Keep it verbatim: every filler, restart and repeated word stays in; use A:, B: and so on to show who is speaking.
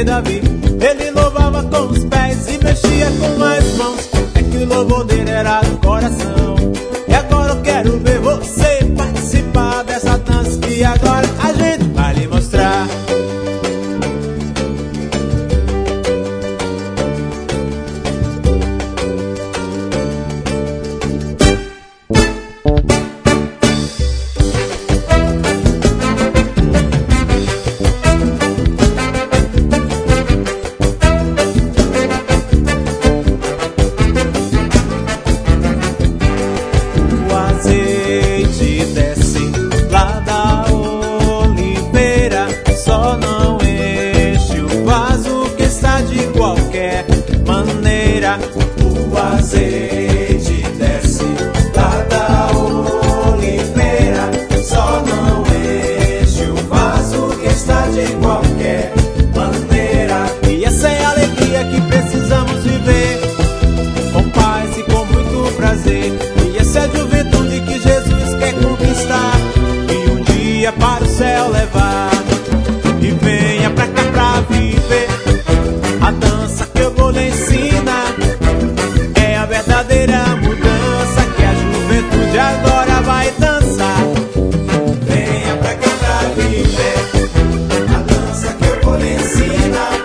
A: Davi. Ele louvava com os pés e mexia com as mãos. É que o louvor dele era do coração. E agora eu quero ver você participar dessa dança que agora a gente vai lhe mostrar. O azeite desce lá da oliveira, só não enche o vaso que está de qualquer maneira. E essa é a alegria que precisamos viver, com paz e com muito prazer. E essa é a juventude que Jesus quer conquistar e um dia para o céu levar. E venha pra cá pra viver a dança que eu vou lhe ensinar. É a verdadeira mudança que a juventude agora vai dançar. Venha pra cá pra viver a dança que eu vou lhe ensinar.